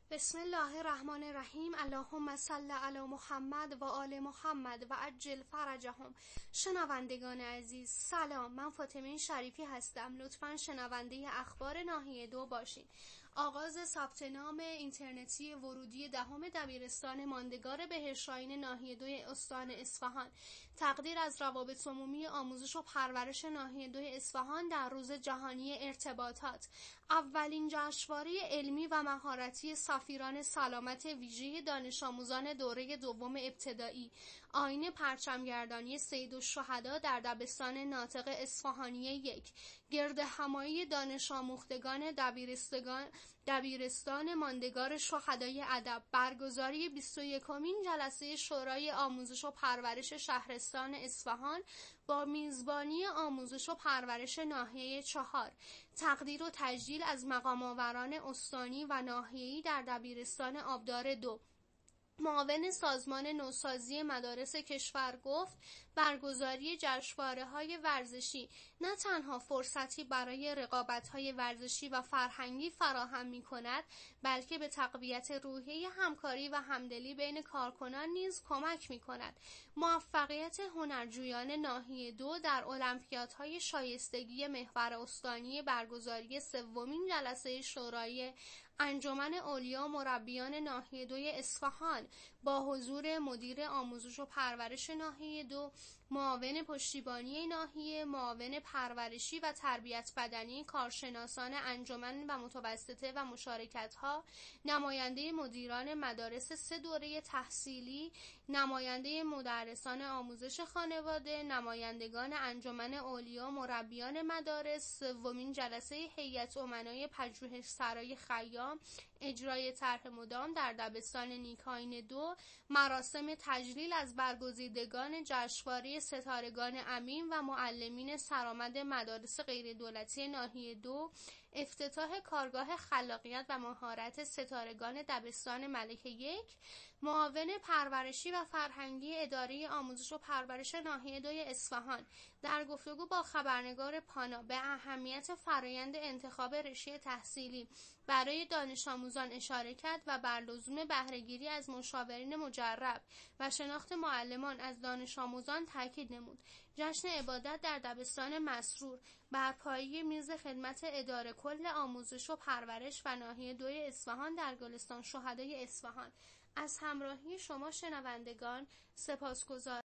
بسم الله الرحمن الرحیم. اللهم صل علی محمد و آل محمد و عجل فرجهم. شنوندگان عزیز سلام، من فاطمه شریفی هستم. لطفاً شنونده اخبار ناحیه 2 باشین. آغاز ثبت نام اینترنتی ورودی دهم دبیرستان ماندگار بهشت‌آیین ناحیه 2 استان اصفهان. تقدیر از روابط عمومی آموزش و پرورش ناحیه 2 اصفهان در روز جهانی ارتباطات. اولین جشنواره علمی و مهارتی سفیران سلامت ویژه دانش آموزان دوره دوم ابتدایی، آیین پرچمگردانی سیدالشهدا در دبستان ناطق اصفهانی 1، گرد همایی دانش آموختگان دبیرستان ماندگار شهدای ادب، برگزاری 21مین جلسه شورای آموزش و پرورش شهرستان اصفهان با میزبانی آموزش و پرورش ناحیه 4، تقدیر و تجلیل از مقام آوران استانی و ناحیه‌ای در دبیرستان آبدار 2. معاون سازمان نوسازی مدارس کشور گفت برگزاری جشنواره‌های ورزشی نه تنها فرصتی برای رقابت‌های ورزشی و فرهنگی فراهم می‌کند، بلکه به تقویت روحیه همکاری و همدلی بین کارکنان نیز کمک می‌کند. موفقیت هنرجویان ناحیه 2 در المپیادهای شایستگی محور استانی، برگزاری 3مین جلسه شورای انجمن اولیا مربیان ناحیه 2 اصفهان با حضور مدیر آموزش و پرورش ناحیه 2، معاون پشتیبانی ناحیه، معاون پرورشی و تربیت بدنی، کارشناسان انجمن و متوسطه و مشارکت‌ها، نماینده مدیران مدارس 3 دوره تحصیلی، نماینده مدرسان آموزش خانواده، نمایندگان انجمن اولیا مربیان مدارس، 3مین جلسه هیئت امنای پژوهشسرای خیام، اجرای طرح مدام در دبستان نیکاین 2، مراسم تجلیل از برگزیدگان جشنواره ستارگان امین و معلمین سرآمد مدارس غیردولتی ناحیه 2، افتتاح کارگاه خلاقیت و مهارت ستارگان دبستان ملک 1. معاون پرورشی و فرهنگی اداره آموزش و پرورش ناحیه 2 اصفهان در گفتگو با خبرنگار پانا به اهمیت فرایند انتخاب رشته تحصیلی برای دانش آموزان اشاره کرد و بر لزوم بهره‌گیری از مشاورین مجرب و شناخت معلمان از دانش آموزان تاکید نمود. جشن عبادت در دبستان مسرور بر پایه میز خدمت اداره کل آموزش و پرورش و ناحیه 2 اصفهان در گلستان شهدای اصفهان. از همراهی شما شنوندگان سپاسگزارم.